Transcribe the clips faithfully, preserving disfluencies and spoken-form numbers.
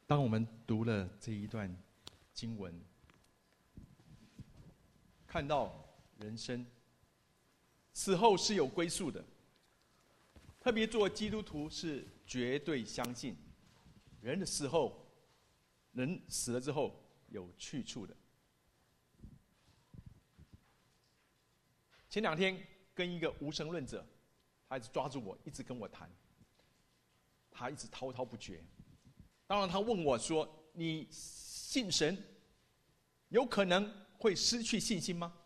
当我们读了这一段经文，看到人生死后是有归宿的，特别做基督徒是绝对相信人的死后，人死了之后有去处的。前两天跟一个无神论者，他一直抓住我，一直跟我谈，他一直滔滔不绝。当然他问我说，你信神有可能会失去信心吗？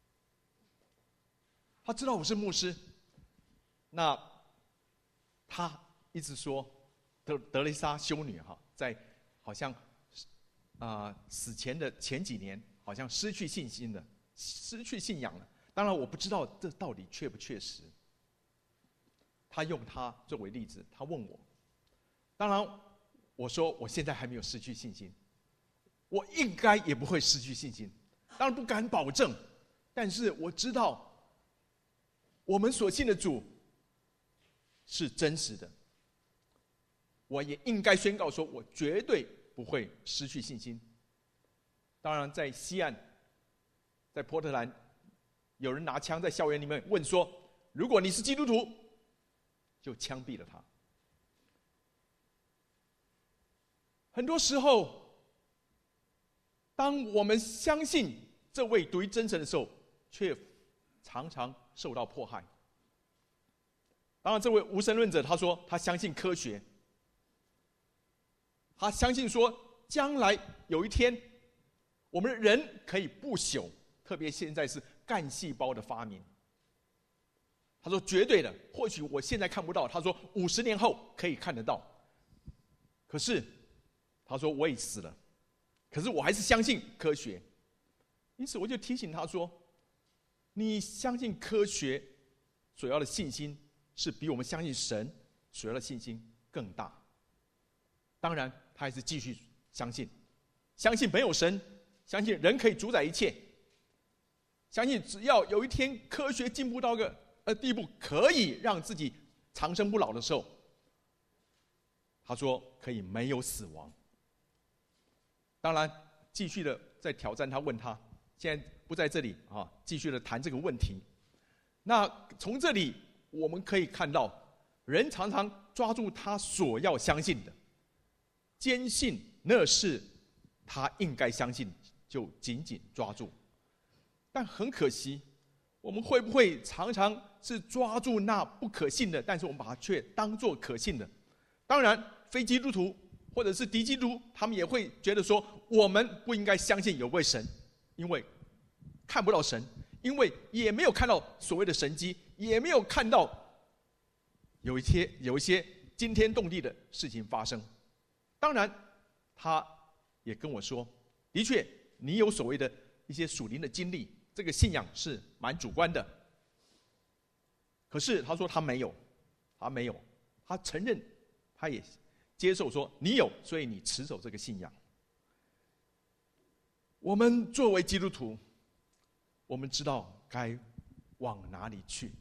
他知道我是牧师，那他一直说德德蕾莎修女哈，在好像啊、呃、死前的前几年，好像失去信心了，失去信仰了。当然我不知道这到底确不确实。他用他作为例子，他问我，当然我说我现在还没有失去信心，我应该也不会失去信心，当然不敢保证，但是我知道我们所信的主是真实的，我也应该宣告说我绝对不会失去信心。当然在西岸，在波特兰，有人拿枪在校园里面问说，如果你是基督徒，就枪毙了他。很多时候，当我们相信这位独一真神的时候，却常常受到迫害。当然这位无神论者他说他相信科学，他相信说将来有一天我们人可以不朽，特别现在是干细胞的发明。他说绝对的，或许我现在看不到，他说五十年后可以看得到。可是他说我也死了，可是我还是相信科学。因此我就提醒他说，你相信科学所要的信心是比我们相信神所要的信心更大。当然他还是继续相信，相信没有神，相信人可以主宰一切，相信只要有一天科学进步到个呃地步，可以让自己长生不老的时候，他说可以没有死亡。当然继续的在挑战他，问他现在不在这里啊，继续的谈这个问题。那从这里我们可以看到，人常常抓住他所要相信的，坚信那是他应该相信，就紧紧抓住。但很可惜，我们会不会常常是抓住那不可信的，但是我们把它却当作可信的？当然非基督徒或者是敌基督，他们也会觉得说，我们不应该相信有位神，因为看不到神，因为也没有看到所谓的神迹，也没有看到有一些有一些惊天动地的事情发生。当然他也跟我说，的确你有所谓的一些属灵的经历，这个信仰是蛮主观的。可是他说他没有，他没有，他承认，他也接受说你有，所以你持守这个信仰。我们作为基督徒，我们知道该往哪里去。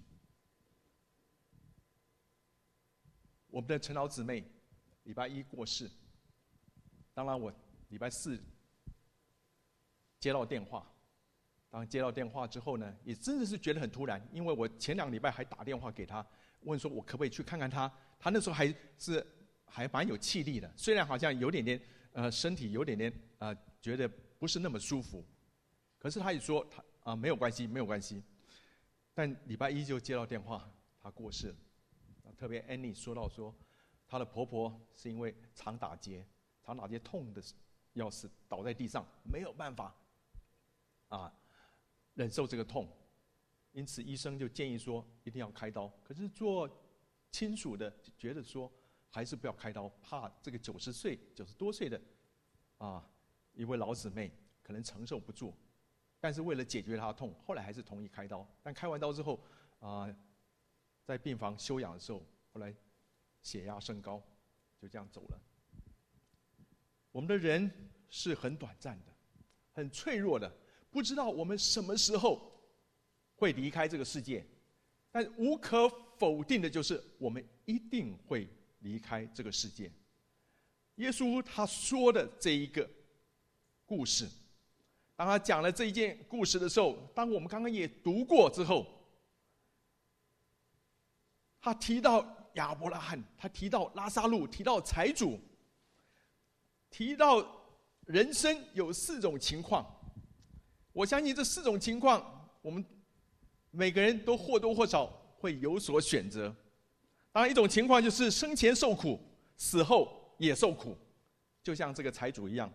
我们的陈老姊妹礼拜一过世，当然我礼拜四接到电话，当接到电话之后呢，也真的是觉得很突然，因为我前两个礼拜还打电话给他，问说我可不可以去看看他。他那时候还是还蛮有气力的，虽然好像有点点呃身体有点点呃觉得不是那么舒服，可是他也说他啊、呃、没有关系没有关系。但礼拜一就接到电话，他过世了。特别 Annie 说到说，她的婆婆是因为常打结，常打结痛的要死，倒在地上没有办法啊忍受这个痛，因此医生就建议说一定要开刀。可是做亲属的觉得说还是不要开刀，怕这个九十岁、九十多岁的啊一位老姊妹可能承受不住。但是为了解决她的痛，后来还是同意开刀。但开完刀之后啊，在病房休养的时候，后来血压升高，就这样走了。我们的人是很短暂的，很脆弱的，不知道我们什么时候会离开这个世界。但无可否定的就是，我们一定会离开这个世界。 耶稣他说的这一个故事，当他讲了这一件故事的时候，当我们刚刚也读过之后，他提到亚伯拉罕，他提到拉撒路，提到财主，提到人生有四种情况。我相信这四种情况，我们每个人都或多或少会有所选择。当然，一种情况就是生前受苦，死后也受苦，就像这个财主一样。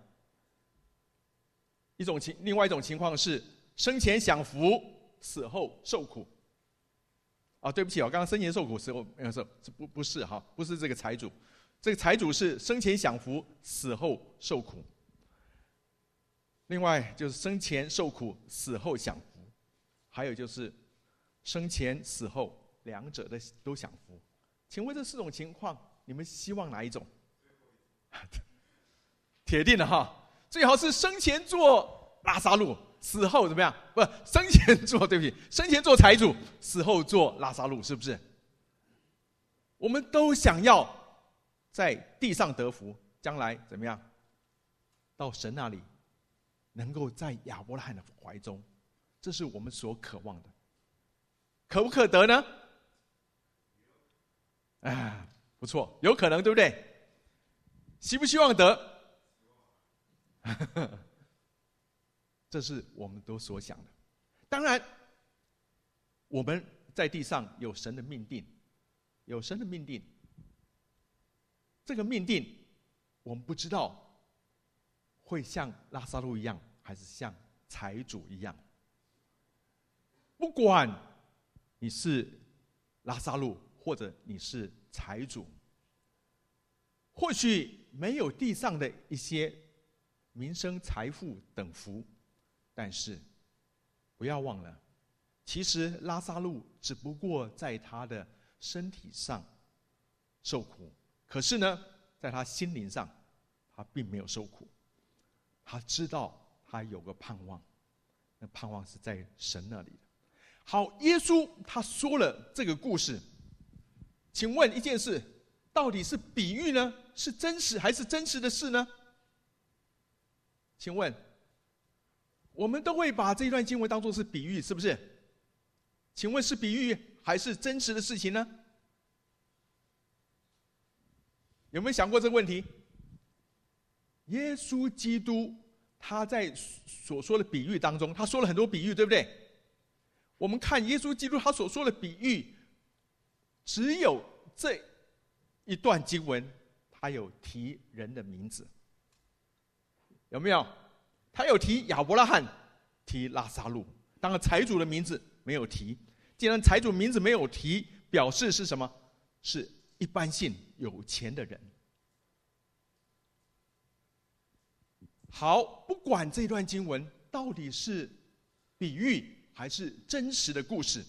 一种情，另外一种情况是生前享福，死后受苦。啊，对不起，我刚刚生前受苦，死后没有受，不不是哈，不是这个财主，这个财主是生前享福，死后受苦。另外就是生前受苦，死后享福，还有就是生前死后两者的都享福。请问这四种情况，你们希望哪一种？铁定的哈，最好是生前做拉撒路，死后怎么样？不，生前做，对不起，生前做财主，死后做拉撒路，是不是？我们都想要在地上得福，将来怎么样？到神那里，能够在亚伯拉罕的怀中，这是我们所渴望的。可不可得呢？啊，不错，有可能，对不对？希不希望得？这是我们都所想的。当然，我们在地上有神的命定，有神的命定。这个命定，我们不知道会像拉撒路一样，还是像财主一样。不管你是拉撒路，或者你是财主，或许没有地上的一些民生、财富等福，但是不要忘了，其实拉撒路只不过在他的身体上受苦，可是呢，在他心灵上，他并没有受苦。他知道他有个盼望，那盼望是在神那里的。好，耶稣他说了这个故事，请问一件事，到底是比喻呢？是真实还是真实的事呢？请问，我们都会把这一段经文当作是比喻，是不是？请问是比喻还是真实的事情呢？有没有想过这个问题？耶稣基督他在所说的比喻当中，他说了很多比喻，对不对？我们看耶稣基督他所说的比喻，只有这一段经文他有提人的名字，有没有？他有提亚伯拉罕，提拉撒路，当然财主的名字没有提。既然财主名字没有提，表示是什么？是一般性有钱的人。好，不管这段经文到底是比喻还是真实的故事，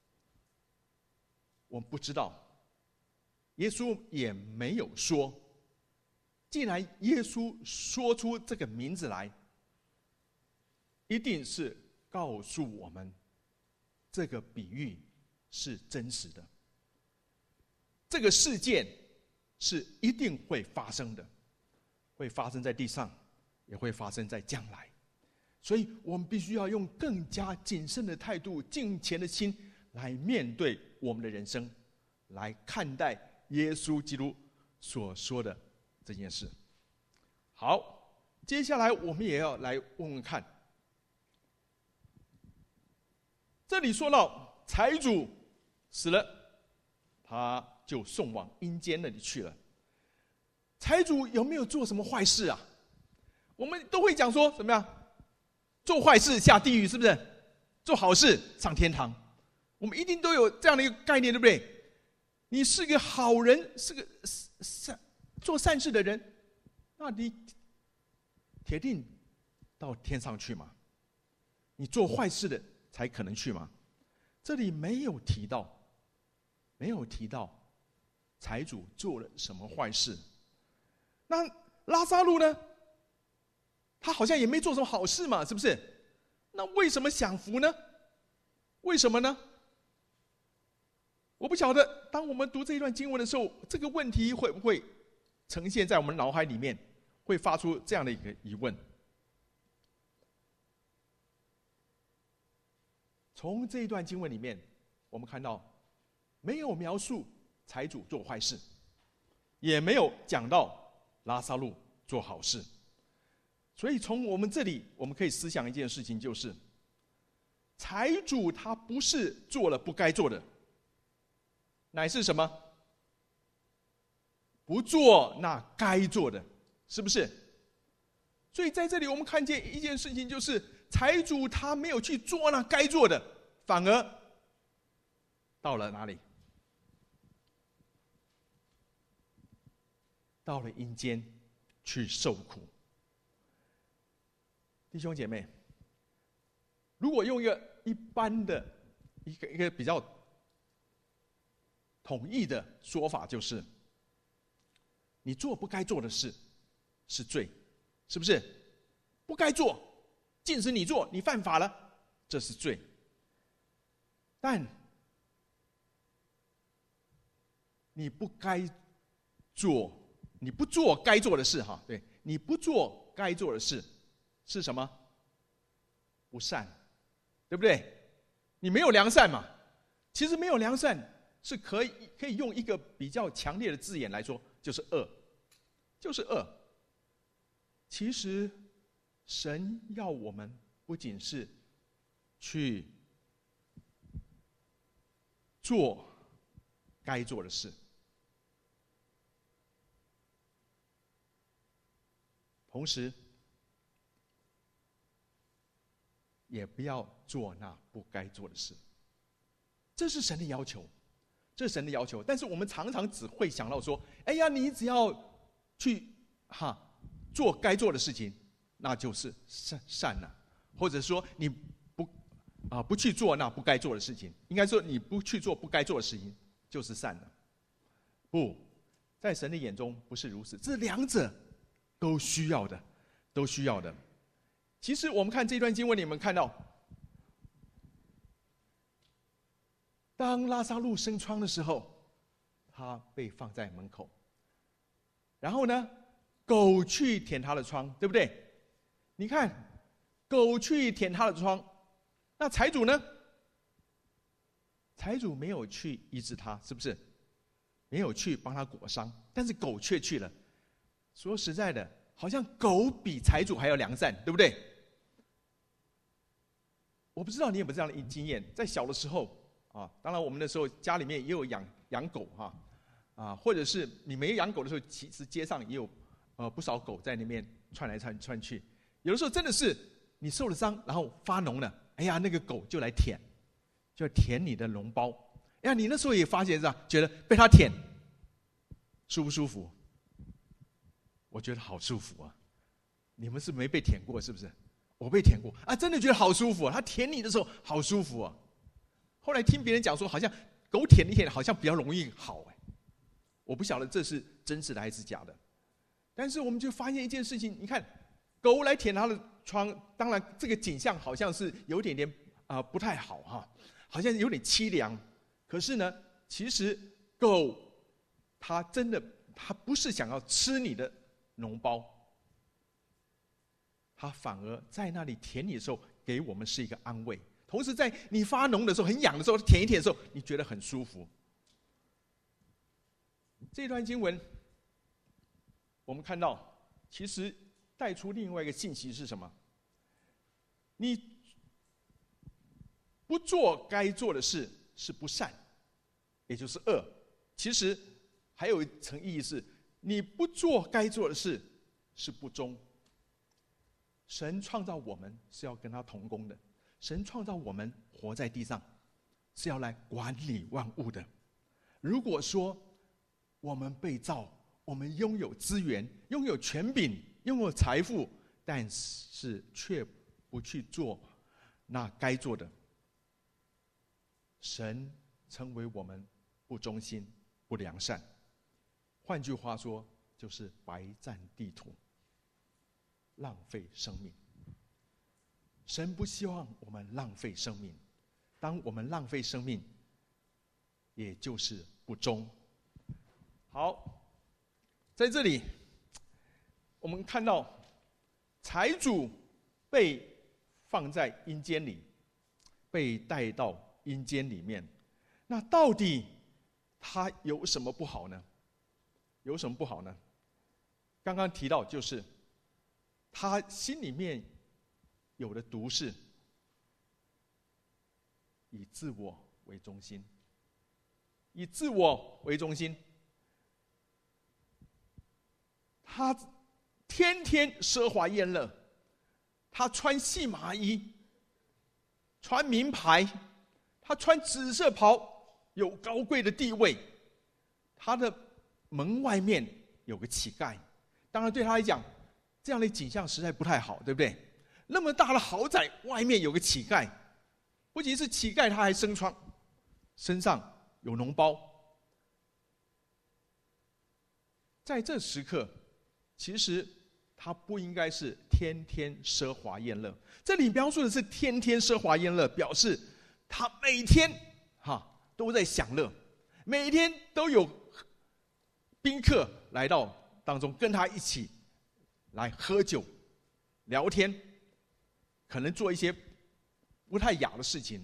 我们不知道，耶稣也没有说。既然耶稣说出这个名字来，一定是告诉我们这个比喻是真实的，这个事件是一定会发生的，会发生在地上，也会发生在将来。所以我们必须要用更加谨慎的态度、敬虔的心来面对我们的人生，来看待耶稣基督所说的这件事。好，接下来我们也要来问问看，这里说到财主死了，他就送往阴间那里去了。财主有没有做什么坏事啊？我们都会讲说怎么样？做坏事下地狱，是不是？做好事上天堂。我们一定都有这样的一个概念，对不对？你是个好人，是个善做善事的人，那你铁定到天上去吗？你做坏事的才可能去吗？这里没有提到，没有提到财主做了什么坏事。那拉撒路呢？他好像也没做什么好事嘛，是不是？那为什么享福呢？为什么呢？我不晓得，当我们读这一段经文的时候，这个问题会不会呈现在我们脑海里面，会发出这样的一个疑问。从这一段经文里面，我们看到没有描述财主做坏事，也没有讲到拉撒路做好事。所以从我们这里，我们可以思想一件事情，就是财主他不是做了不该做的，乃是什么？不做那该做的，是不是？所以在这里我们看见一件事情，就是财主他没有去做那该做的，反而到了哪里？到了阴间去受苦。弟兄姐妹，如果用一个一般的一个一个比较统一的说法，就是你做不该做的事是罪，是不是？不该做，禁止你做，你犯法了，这是罪。但你不该做，你不做该做的事，哈，对，你不做该做的事是什么？不善，对不对？你没有良善嘛？其实没有良善是可以可以用一个比较强烈的字眼来说，就是恶，就是恶。其实神要我们不仅是去做该做的事，同时也不要做那不该做的事。这是神的要求，这是神的要求。但是我们常常只会想到说，哎呀，你只要去哈做该做的事情，那就是善善了、啊，或者说你不啊不去做那不该做的事情，应该说你不去做不该做的事情就是善了。不，在神的眼中不是如此，这两者都需要的，都需要的。其实我们看这段经文，你们看到，当拉撒路生疮的时候，他被放在门口，然后呢，狗去舔他的疮，对不对？你看，狗去舔他的疮，那财主呢？财主没有去医治他，是不是？没有去帮他裹伤，但是狗却去了。说实在的，好像狗比财主还要良善，对不对？我不知道你有没有这样的经验，在小的时候啊，当然我们那时候家里面也有养养狗哈，啊，或者是你没养狗的时候，其实街上也有呃不少狗在那边窜来窜窜去。有的时候真的是你受了伤，然后发脓了，哎呀，那个狗就来舔，就舔你的脓包。哎呀，你那时候也发现是吧？觉得被它舔舒不舒服？我觉得好舒服啊！你们是没被舔过是不是？我被舔过啊，真的觉得好舒服啊！它舔你的时候好舒服啊。后来听别人讲说，好像狗舔一舔好像比较容易好哎，我不晓得这是真实的还是假的。但是我们就发现一件事情，你看狗来舔它的疮，当然这个景象好像是有点点啊、呃、不太好哈，好像有点凄凉。可是呢，其实狗它真的它不是想要吃你的脓包。他反而在那里舔你的时候，给我们是一个安慰。同时，在你发脓的时候、很痒的时候，舔一舔的时候，你觉得很舒服。这段经文，我们看到，其实带出另外一个信息是什么？你不做该做的事是不善，也就是恶。其实还有一层意义是，你不做该做的事是不忠。神创造我们是要跟他同工的，神创造我们活在地上是要来管理万物的。如果说我们被造，我们拥有资源，拥有权柄，拥有财富，但是却不去做那该做的，神称为我们不忠心、不良善。换句话说，就是白占地土，浪费生命。神不希望我们浪费生命，当我们浪费生命，也就是不忠。好， 在这里，我们看到财主被放在阴间里，被带到阴间里面。那到底他有什么不好呢？有什么不好呢？刚刚提到，就是他心里面有的毒是以自我为中心，以自我为中心。他天天奢华宴乐，他穿细麻衣，穿名牌，他穿紫色袍，有高贵的地位。他的门外面有个乞丐，当然对他来讲，这样的景象实在不太好，对不对？那么大的豪宅，外面有个乞丐，不仅是乞丐，他还身穿，身上有脓包。在这时刻，其实他不应该是天天奢华宴乐。这里描述的是天天奢华宴乐，表示他每天哈都在享乐，每天都有宾客来到当中，跟他一起来喝酒、聊天，可能做一些不太雅的事情。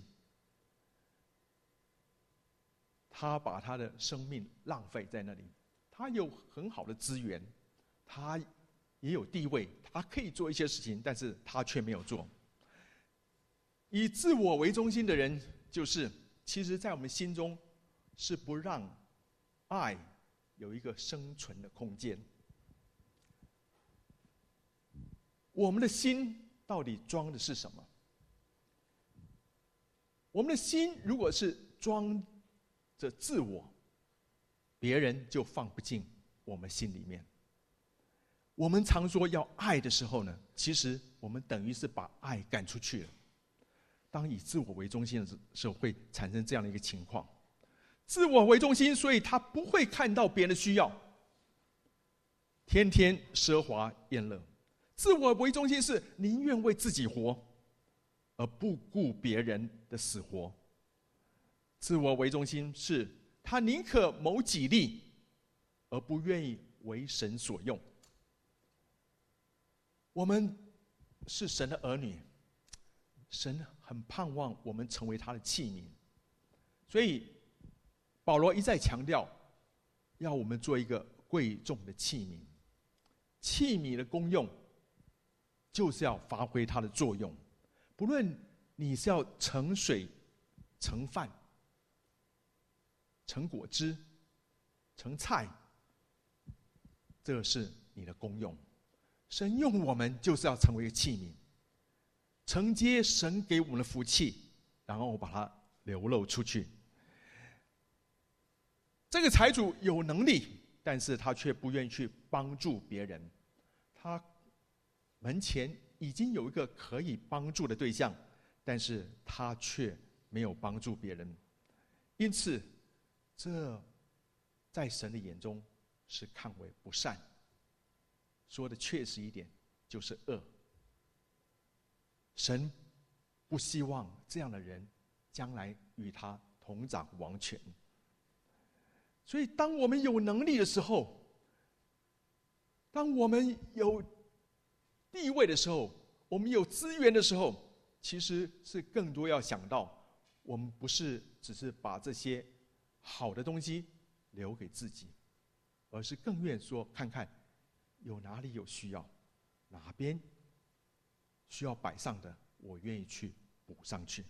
他把他的生命浪费在那里。他有很好的资源，他也有地位，他可以做一些事情，但是他却没有做。以自我为中心的人，就是其实在我们心中是不让爱有一个生存的空间。我们的心到底装的是什么？我们的心如果是装着自我，别人就放不进我们心里面。我们常说要爱的时候呢，其实我们等于是把爱赶出去了。当以自我为中心的时候，会产生这样的一个情况：自我为中心，所以他不会看到别人的需要，天天奢华宴乐。自我为中心是宁愿为自己活，而不顾别人的死活。自我为中心是他宁可谋己利，而不愿意为神所用。我们是神的儿女，神很盼望我们成为他的器皿，所以保罗一再强调，要我们做一个贵重的器皿。器皿的功用，就是要发挥它的作用。不论你是要盛水、盛饭、盛果汁、盛菜，这是你的功用。神用我们就是要成为一个器皿，承接神给我们的福气，然后把它流露出去。这个财主有能力，但是他却不愿意去帮助别人。他门前已经有一个可以帮助的对象，但是他却没有帮助别人。因此这在神的眼中是看为不善，说的确实一点，就是恶。神不希望这样的人将来与他同掌王权。所以当我们有能力的时候，当我们有地位的时候，我们有资源的时候，其实是更多要想到，我们不是只是把这些好的东西留给自己，而是更愿说看看有哪里有需要，哪边需要摆上的，我愿意去补上去。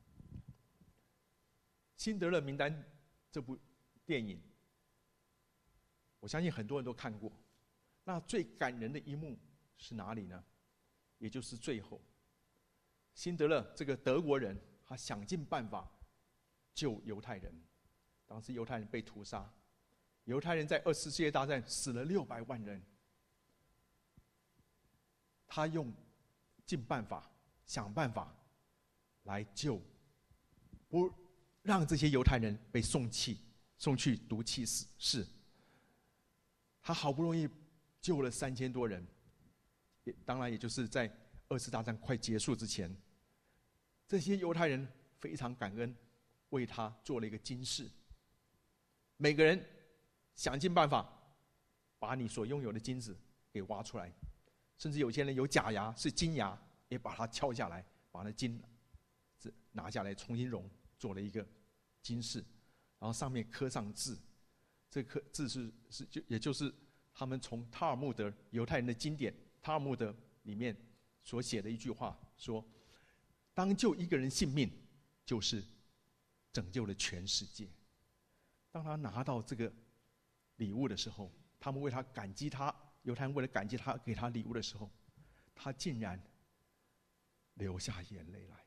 辛德勒名单这部电影，我相信很多人都看过。那最感人的一幕是哪里呢？也就是最后，辛德勒这个德国人，他想尽办法救犹太人。当时犹太人被屠杀，犹太人在二次世界大战死了六百万人。他用尽办法、想办法来救，不让这些犹太人被送气、送去毒气室。他好不容易救了三千多人，也当然也就是在二次大战快结束之前，这些犹太人非常感恩，为他做了一个金饰。每个人想尽办法把你所拥有的金子给挖出来，甚至有些人有假牙是金牙，也把它敲下来，把那金子拿下来重新熔，做了一个金饰，然后上面刻上字，这刻字是是就也就是他们从塔尔穆德犹太人的经典塔尔穆德里面所写的一句话，说：当救一个人性命，就是拯救了全世界。当他拿到这个礼物的时候，他们为他感激他，犹太人为了感激他给他礼物的时候，他竟然流下眼泪来，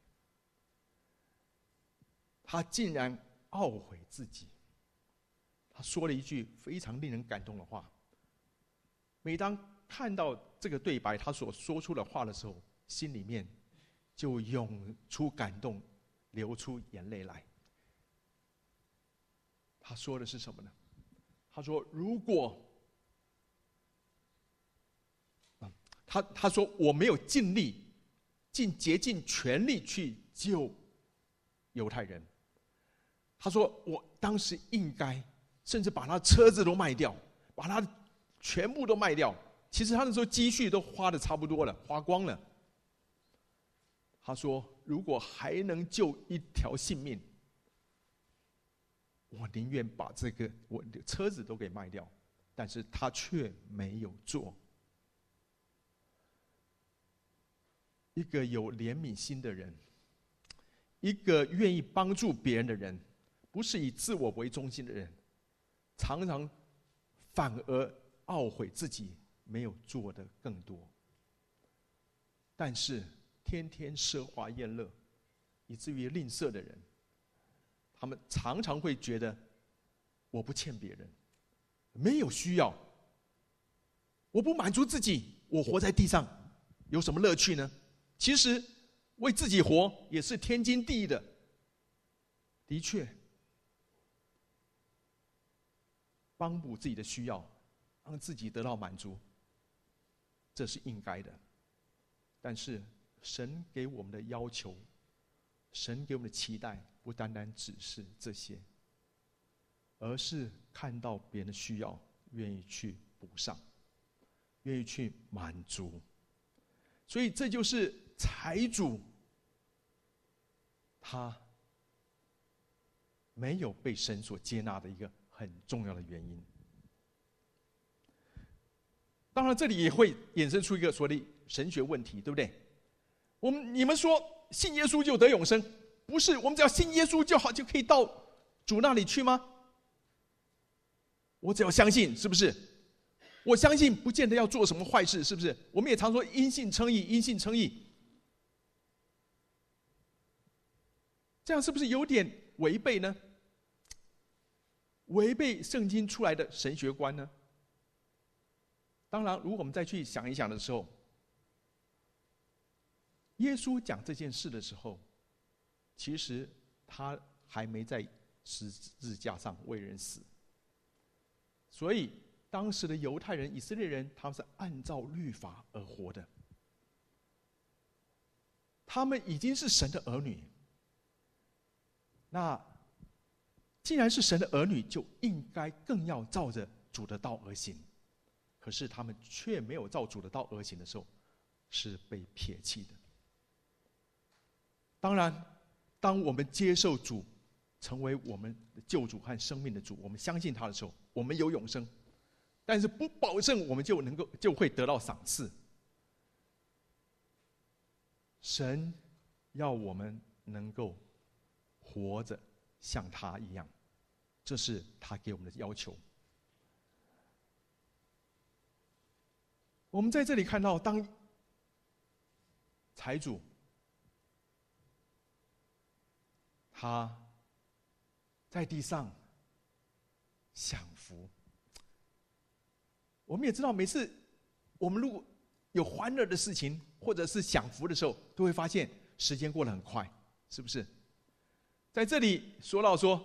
他竟然懊悔自己。他说了一句非常令人感动的话。每当看到这个对白，他所说出的话的时候，心里面就涌出感动，流出眼泪来。他说的是什么呢？他说：“如果……啊、他他说我没有尽力，尽竭尽全力去救犹太人。他说我当时应该，甚至把他车子都卖掉，把他全部都卖掉。其实他那时候积蓄都花得差不多了，花光了。他说，如果还能救一条性命，我宁愿把这个我的车子都给卖掉。但是他却没有做。一个有怜悯心的人，一个愿意帮助别人的人，不是以自我为中心的人，常常反而懊悔自己没有做的更多。但是天天奢华宴乐，以至于吝啬的人，他们常常会觉得我不欠别人，没有需要，我不满足自己，我活在地上有什么乐趣呢？其实为自己活也是天经地义的。的确，帮补自己的需要，让自己得到满足，这是应该的。但是神给我们的要求，神给我们的期待，不单单只是这些，而是看到别人的需要，愿意去补上，愿意去满足。所以这就是财主他没有被神所接纳的一个很重要的原因。当然这里也会衍生出一个所谓的神学问题，对不对？我们你们说信耶稣就得永生，不是我们只要信耶稣就好，就可以到主那里去吗？我只要相信，是不是？我相信不见得要做什么坏事，是不是？我们也常说因信称义，因信称义，这样是不是有点违背呢？违背圣经出来的神学观呢？当然，如果我们再去想一想的时候，耶稣讲这件事的时候，其实他还没在十字架上为人死，所以当时的犹太人、以色列人，他们是按照律法而活的，他们已经是神的儿女。那既然是神的儿女，就应该更要照着主的道而行。可是他们却没有照主的道而行的时候，是被撇弃的。当然，当我们接受主成为我们的救主和生命的主，我们相信他的时候，我们有永生，但是不保证我们就能够就会得到赏赐。神要我们能够活着像他一样，这是他给我们的要求。我们在这里看到，当财主他在地上享福，我们也知道，每次我们如果有欢乐的事情或者是享福的时候，都会发现时间过得很快，是不是？在这里说到说，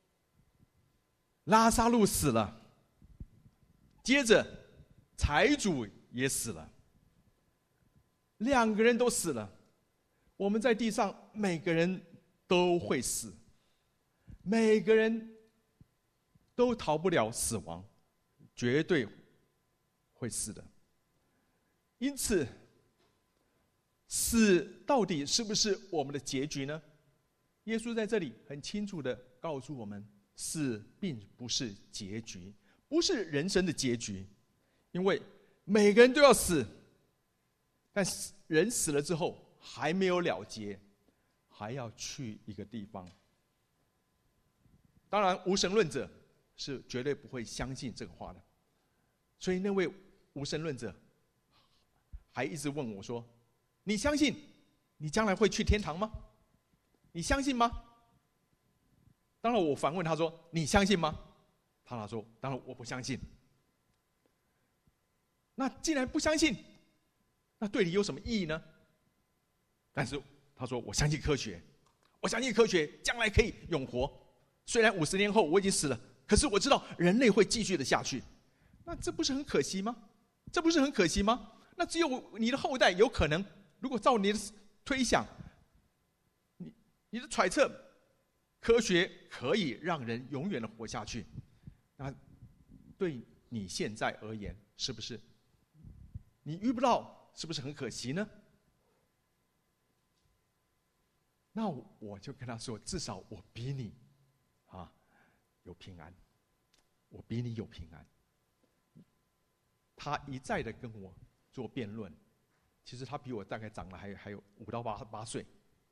拉撒路死了，接着财主也死了，两个人都死了。我们在地上每个人都会死，每个人都逃不了死亡，绝对会死的。因此，死到底是不是我们的结局呢？耶稣在这里很清楚地告诉我们，死并不是结局，不是人生的结局。因为每个人都要死，但人死了之后还没有了结，还要去一个地方。当然，无神论者是绝对不会相信这个话的。所以那位无神论者还一直问我说：“你相信你将来会去天堂吗？你相信吗？”当然我反问他说：“你相信吗？”他说：“当然我不相信。”那既然不相信，那对你有什么意义呢？但是他说：“我相信科学，我相信科学将来可以永活。虽然五十年后我已经死了，可是我知道人类会继续的下去。”那这不是很可惜吗？这不是很可惜吗？那只有你的后代有可能，如果照你的推想，你你的揣测，科学可以让人永远的活下去，那对你现在而言，是不是你遇不到，是不是很可惜呢？那我就跟他说，至少我比你啊有平安，我比你有平安。他一再的跟我做辩论，其实他比我大概长了还还有五到八八岁。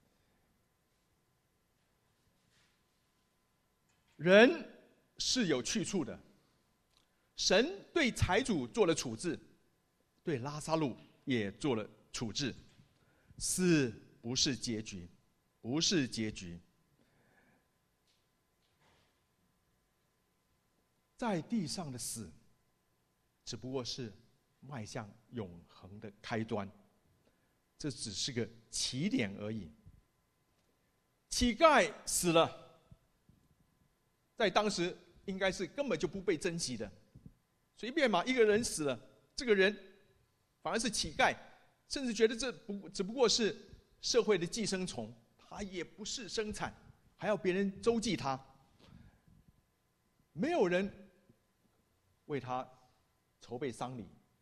人是有去处的，神对财主做了处置，对拉撒路也做了处置。死不是结局，不是结局。在地上的死，只不过是迈向永恒的开端，这只是个起点而已。乞丐死了，在当时应该是根本就不被珍惜的，随便嘛，一个人死了，这个人反而是乞丐，甚至觉得这不只不过是社会的寄生虫，他也不是生产，还要别人周济他，没有人为他筹备丧礼，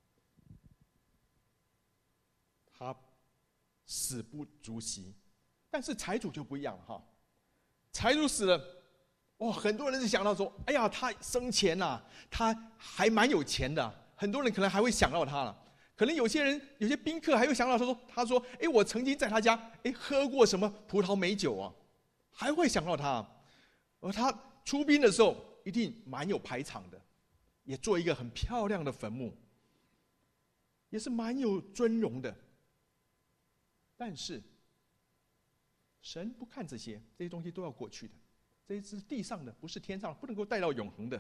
他死不足惜。但是财主就不一样了哈，财主死了，哦，很多人就想到说，哎呀，他生前呐、啊，他还蛮有钱的，很多人可能还会想到他了。可能有些人，有些宾客还会想到他说，他说，哎，我曾经在他家，哎，喝过什么葡萄美酒啊，还会想到他。而他出殡的时候，一定蛮有排场的。也做一个很漂亮的坟墓，也是蛮有尊荣的。但是，神不看这些，这些东西都要过去的。这是地上的，不是天上，不能够带到永恒的。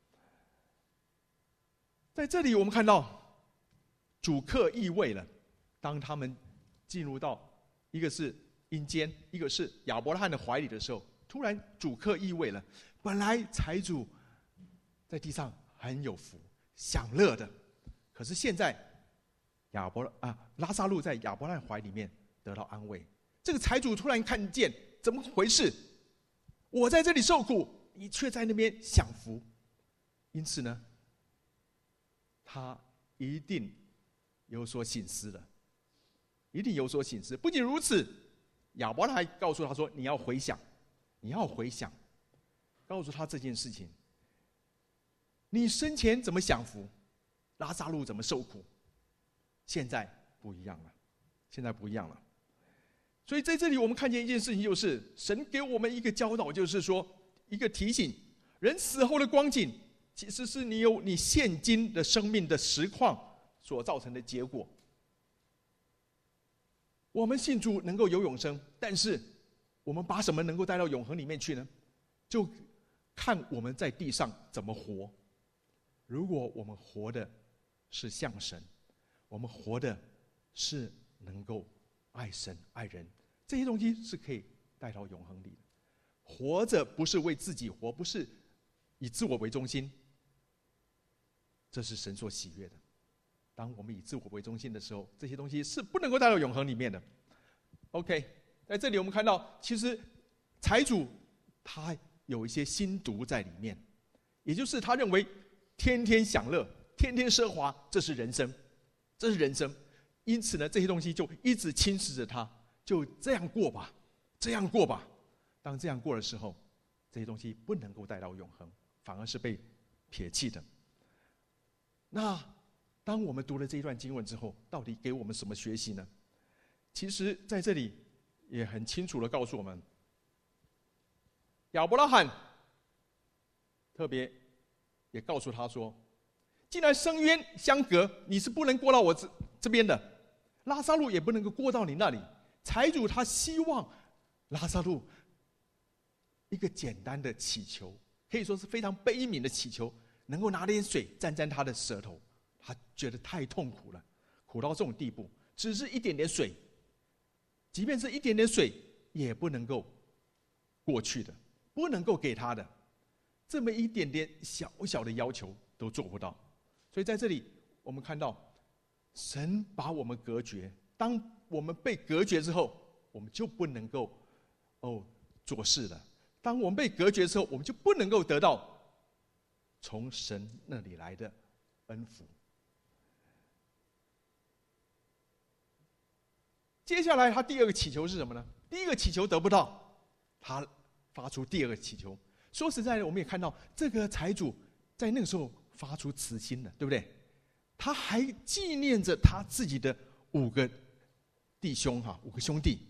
在这里，我们看到主客易位了。当他们进入到一个是阴间，一个是亚伯拉罕的怀里的时候，突然主客易位了。本来财主在地上很有福，享乐的，可是现在亚伯啊拉撒路在亚伯拉罕怀里面得到安慰。这个财主突然看见，怎么回事？我在这里受苦，你却在那边享福。因此呢，他一定有所省思了，一定有所省思。不仅如此，亚伯拉罕还告诉他说：“你要回想，你要回想，告诉他这件事情。你生前怎么享福，拉撒路怎么受苦，现在不一样了，现在不一样了。所以在这里，我们看见一件事情，就是神给我们一个教导，就是说一个提醒：人死后的光景，其实是你有你现今的生命的实况所造成的结果。我们信主能够有永生，但是我们把什么能够带到永恒里面去呢？就看我们在地上怎么活。如果我们活的是像神，我们活的是能够爱神爱人，这些东西是可以带到永恒里的。活着不是为自己活，不是以自我为中心，这是神所喜悦的。当我们以自我为中心的时候，这些东西是不能够带到永恒里面的。 OK， 在这里我们看到，其实财主他有一些心毒在里面，也就是他认为天天享乐， 天天奢华，这是人生，这是人生。因此呢，这些东西就一直侵蚀着他，就这样过吧，这样过吧。当这样过的时候，这些东西不能够带到永恒，反而是被撇弃的。那当我们读了这一段经文之后，到底给我们什么学习呢？其实在这里也很清楚地告诉我们，亚伯拉罕特别也告诉他说，既然深渊相隔，你是不能过到我这这边的，拉撒路也不能够过到你那里。财主他希望拉撒路一个简单的祈求，可以说是非常悲悯的祈求，能够拿点水沾沾他的舌头。他觉得太痛苦了，苦到这种地步，只是一点点水，即便是一点点水也不能够过去的，不能够给他的，这么一点点小小的要求都做不到。所以在这里我们看到，神把我们隔绝，当我们被隔绝之后，我们就不能够哦做事了。当我们被隔绝之后，我们就不能够得到从神那里来的恩福。接下来他第二个祈求是什么呢？第一个祈求得不到，他发出第二个祈求。说实在的，我们也看到这个财主在那个时候发出慈心了，对不对？他还纪念着他自己的五个弟兄哈，五个兄弟。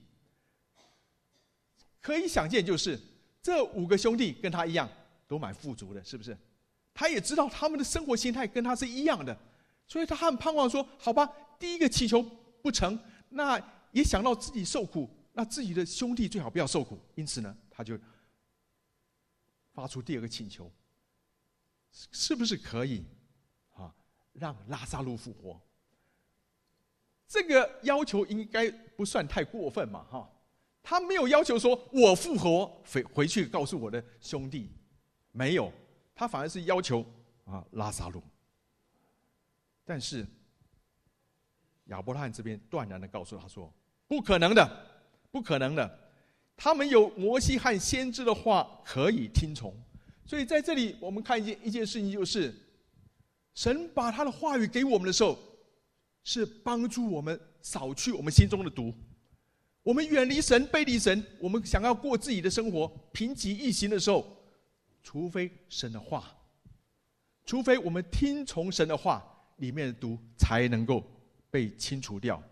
可以想见，就是这五个兄弟跟他一样，都蛮富足的，是不是？他也知道他们的生活心态跟他是一样的，所以他很盼望说：好吧，第一个祈求不成，那也想到自己受苦，那自己的兄弟最好不要受苦。因此呢，他就发出第二个请求：是不是可以啊，让拉撒路复活？这个要求应该不算太过分嘛，哈。他没有要求说我复活回回去告诉我的兄弟，没有，他反而是要求啊拉撒路。但是亚伯拉罕这边断然的告诉他说：不可能的，不可能的。他们有摩西和先知的话可以听从。所以在这里我们看一件一件事情，就是神把他的话语给我们的时候，是帮助我们扫去我们心中的毒。我们远离神，背离神，我们想要过自己的生活，凭己意行的时候，除非神的话，除非我们听从神的话，里面的毒才能够被清除掉。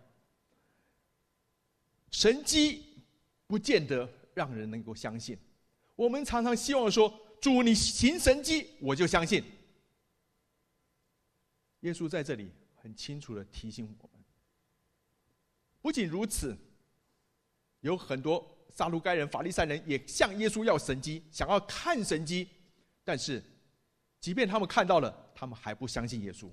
神迹不见得让人能够相信，我们常常希望说：主，你行神迹，我就相信。耶稣在这里很清楚地提醒我们。不仅如此，有很多撒都该人、法利赛人也向耶稣要神迹，想要看神迹，但是即便他们看到了，他们还不相信耶稣。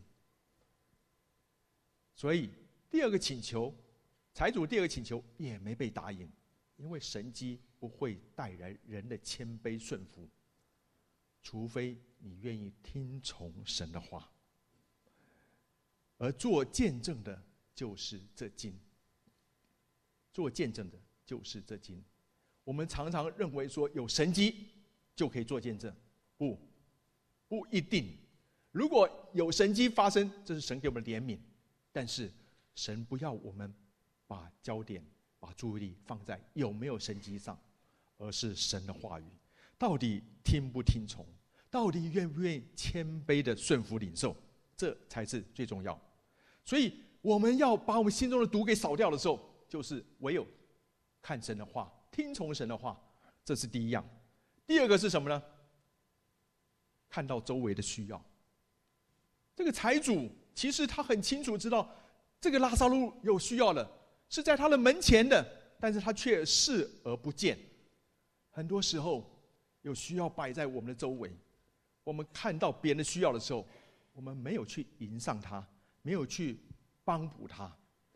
所以第二个请求，财主第二个请求也没被答应，因为神迹不会带来人的谦卑顺服，除非你愿意听从神的话。而做见证的就是这经，做见证的就是这经。我们常常认为说有神迹就可以做见证，不，不一定。如果有神迹发生，这是神给我们的怜悯，但是神不要我们把焦点、把注意力放在有没有神迹上，而是神的话语到底听不听从，到底愿不愿意谦卑的顺服领受，这才是最重要。所以我们要把我们心中的毒给扫掉的时候，就是唯有看神的话，听从神的话，这是第一样。第二个是什么呢？看到周围的需要。这个财主其实他很清楚知道这个拉撒路有需要了，是在他的门前的，但是他却视而不见。很多时候有需要摆在我们的周围，我们看到别人的需要的时候，我们没有去迎上他，没有去帮补他。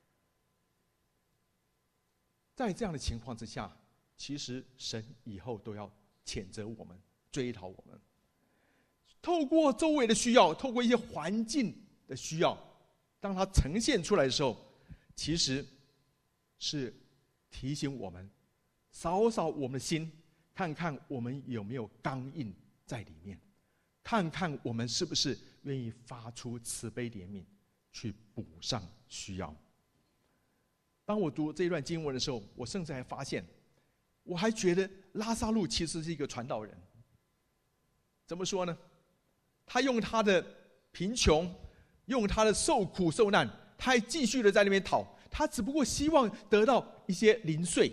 在这样的情况之下，其实神以后都要谴责我们，追讨我们。透过周围的需要，透过一些环境的需要，当它呈现出来的时候，其实是提醒我们扫扫我们的心，看看我们有没有刚硬在里面， 看看我们是不是愿意发出慈悲怜悯，去补上需要。当我读这一段经文的时候，我甚至还发现，我还觉得拉撒路其实是一个传道人。怎么说呢？他用他的贫穷，用他的受苦受难，他还继续的在那边讨，他只不过希望得到一些零碎。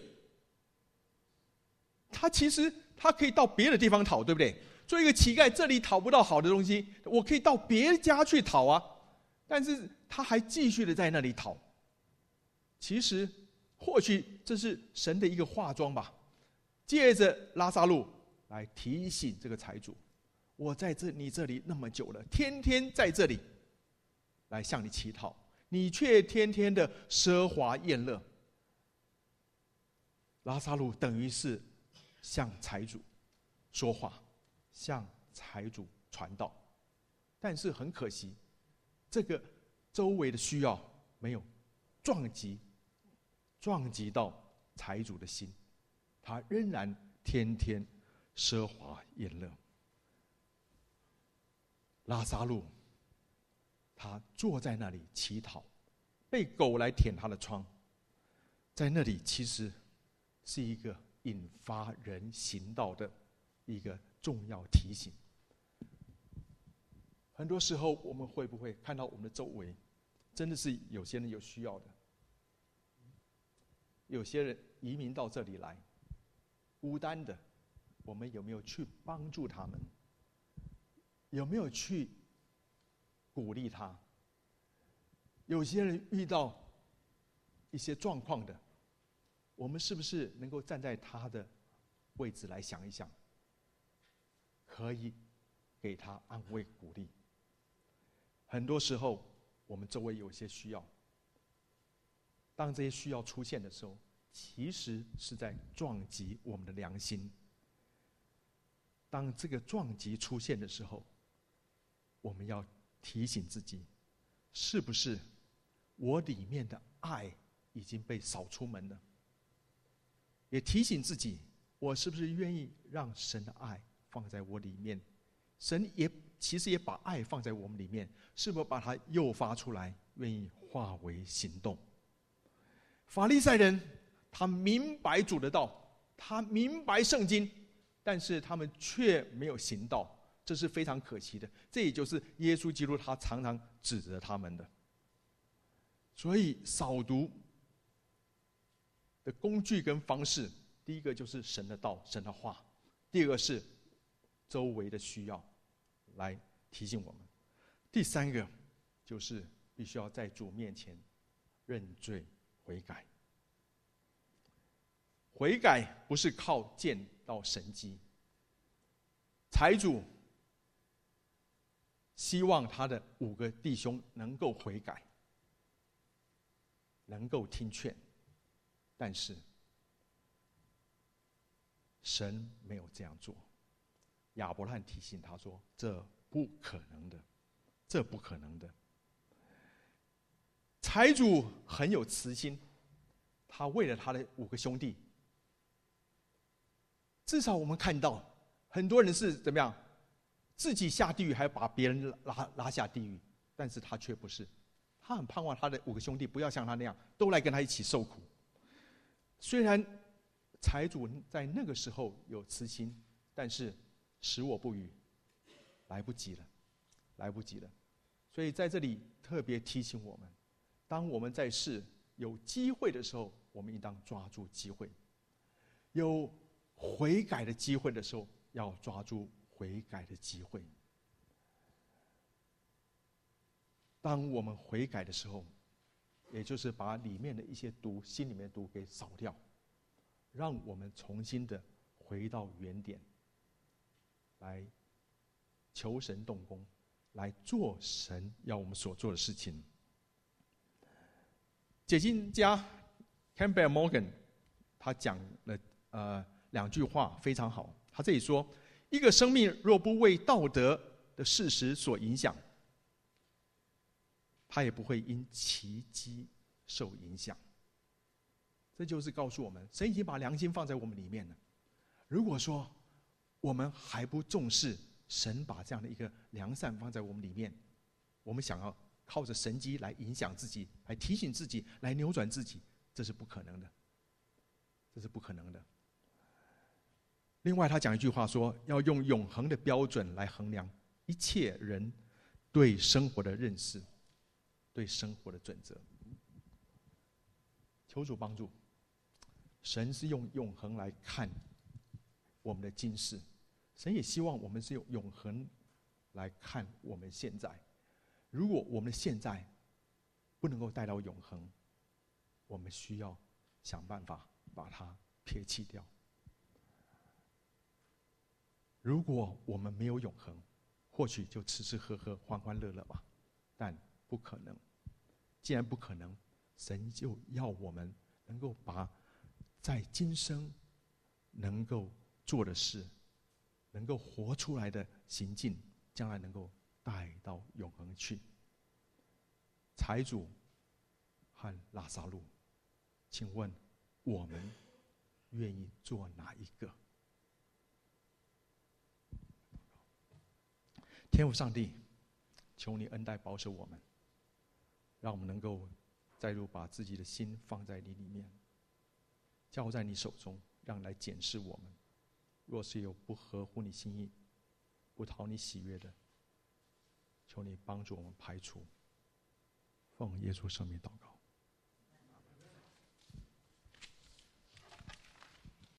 他其实他可以到别的地方讨，对不对？做一个乞丐，这里讨不到好的东西，我可以到别家去讨啊。但是他还继续的在那里讨。其实或许这是神的一个化妆吧，借着拉撒路来提醒这个财主，我在这你这里那么久了，天天在这里来向你乞讨，你却天天的奢华宴乐。拉撒路等于是向财主说话，向财主传道，但是很可惜，这个周围的需要没有撞击撞击到财主的心，他仍然天天奢华宴乐。拉撒路他坐在那里乞讨，被狗来舔他的疮，在那里其实是一个引发人行道的一个重要提醒。很多时候我们会不会看到我们的周围真的是有些人有需要的，有些人移民到这里来孤单的，我们有没有去帮助他们？有没有去鼓励他？有些人遇到一些状况的，我们是不是能够站在他的位置来想一想，可以给他安慰鼓励？很多时候我们周围有一些需要，当这些需要出现的时候，其实是在撞击我们的良心。当这个撞击出现的时候，我们要提醒自己，是不是我里面的爱已经被扫出门了？也提醒自己，我是不是愿意让神的爱放在我里面？神也其实也把爱放在我们里面，是否把它诱发出来，愿意化为行动？法利赛人他明白主的道，他明白圣经，但是他们却没有行道，这是非常可惜的。这也就是耶稣基督他常常指责他们的。所以扫毒的工具跟方式，第一个就是神的道、神的话，第二个是周围的需要来提醒我们，第三个就是必须要在主面前认罪悔改。悔改不是靠见到神迹，财主希望他的五个弟兄能够悔改，能够听劝，但是神没有这样做。亚伯拉罕提醒他说，这不可能的，这不可能的。财主很有慈心，他为了他的五个兄弟，至少我们看到很多人是怎么样，自己下地狱还要把别人拉拉下地狱，但是他却不是，他很盼望他的五个兄弟不要像他那样都来跟他一起受苦。虽然财主在那个时候有慈心，但是使我不语，来不及了，来不及了。所以在这里特别提醒我们，当我们在世有机会的时候，我们应当抓住机会；有悔改的机会的时候，要抓住悔改的机会。当我们悔改的时候，也就是把里面的一些毒、心里面的毒给扫掉，让我们重新的回到原点，来求神动工，来做神要我们所做的事情。解经家 Campbell Morgan 他讲了呃两句话非常好，他这里说，一个生命若不为道德的事实所影响，他也不会因奇迹受影响。这就是告诉我们，神已经把良心放在我们里面了。如果说我们还不重视神把这样的一个良善放在我们里面，我们想要靠着神迹来影响自己，来提醒自己，来扭转自己，这是不可能的，这是不可能的。另外，他讲一句话说，要用永恒的标准来衡量一切人对生活的认识，对生活的准则。求主帮助，神是用永恒来看我们的今世，神也希望我们是用永恒来看我们现在。如果我们的现在不能够带到永恒，我们需要想办法把它撇弃掉。如果我们没有永恒，或许就吃吃喝喝、欢欢乐乐吧，但不可能。既然不可能，神就要我们能够把在今生能够做的事，能够活出来的行径，将来能够带到永恒去。财主和拉撒路，请问我们愿意做哪一个？天父上帝，求你恩待保守我们，让我们能够再度把自己的心放在你里面，交在你手中，让你来检视我们。若是有不合乎你心意、不讨你喜悦的，求你帮助我们排除。奉耶稣圣名祷告。